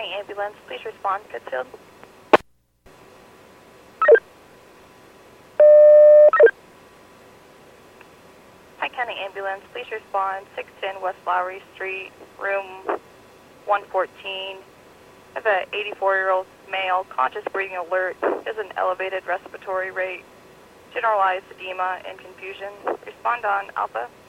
County Ambulance, please respond, Pittsfield. Hi, County Ambulance, please respond, 610 West Lowry Street, room 114. I have an 84-year-old male, conscious breathing alert, has an elevated respiratory rate, generalized edema and confusion. Respond on Alpha.